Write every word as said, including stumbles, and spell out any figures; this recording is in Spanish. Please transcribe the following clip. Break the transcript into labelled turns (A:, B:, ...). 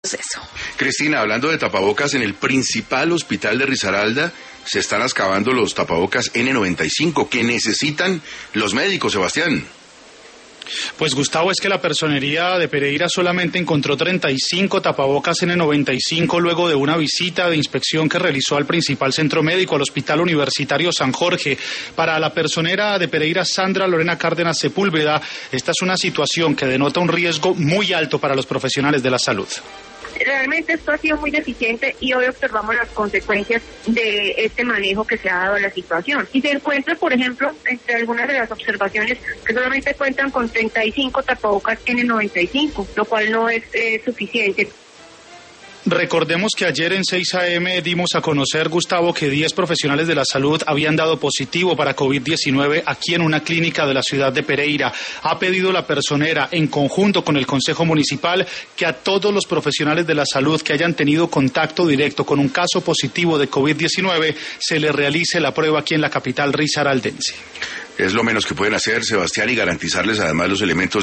A: Eso.
B: Cristina, hablando de tapabocas, en el principal hospital de Risaralda se están acabando los tapabocas ene noventa y cinco que necesitan los médicos, Sebastián.
C: Pues Gustavo, es que la personería de Pereira solamente encontró treinta y cinco tapabocas ene noventa y cinco luego de una visita de inspección que realizó al principal centro médico, al Hospital Universitario San Jorge. Para la personera de Pereira, Sandra Lorena Cárdenas Sepúlveda, esta es una situación que denota un riesgo muy alto para los profesionales de la salud.
D: Realmente esto ha sido muy deficiente y hoy observamos las consecuencias de este manejo que se ha dado a la situación. Y se encuentra, por ejemplo, entre algunas de las observaciones que solamente cuentan con treinta y cinco tapabocas ene noventa y cinco, lo cual no es eh, suficiente.
C: Recordemos que ayer en seis a eme dimos a conocer, Gustavo, que diez profesionales de la salud habían dado positivo para COVID diecinueve aquí en una clínica de la ciudad de Pereira. Ha pedido la personera, en conjunto con el Consejo Municipal, que a todos los profesionales de la salud que hayan tenido contacto directo con un caso positivo de COVID diecinueve se les realice la prueba aquí en la capital risaraldense.
B: Es lo menos que pueden hacer, Sebastián, y garantizarles además los elementos